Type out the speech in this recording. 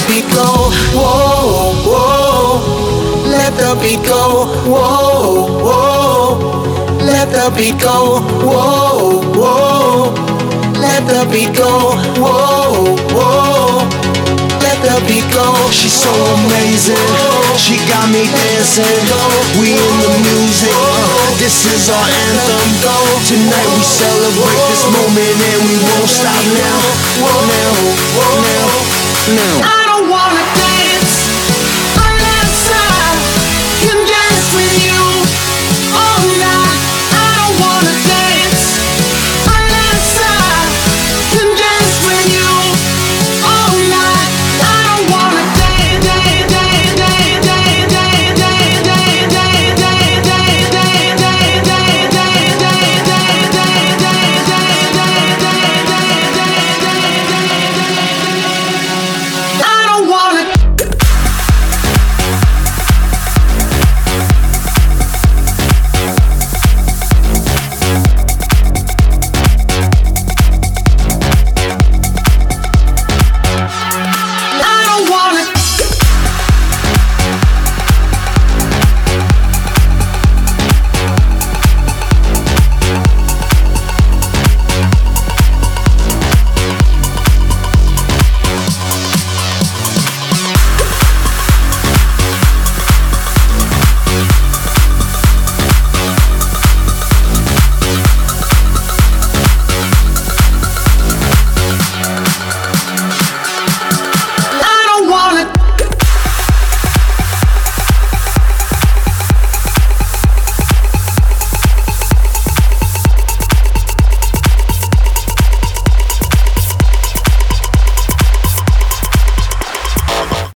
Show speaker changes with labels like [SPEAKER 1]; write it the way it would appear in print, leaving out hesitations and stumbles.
[SPEAKER 1] beat go. Whoa, whoa. Let the beat go. Whoa, whoa. Let the beat go. Whoa, whoa. Let the beat go. Whoa, whoa. Let the beat go.
[SPEAKER 2] She's so amazing. She got me dancing. We in the music. This is our anthem. Tonight we celebrate this moment and we won't stop now. Now, now, now.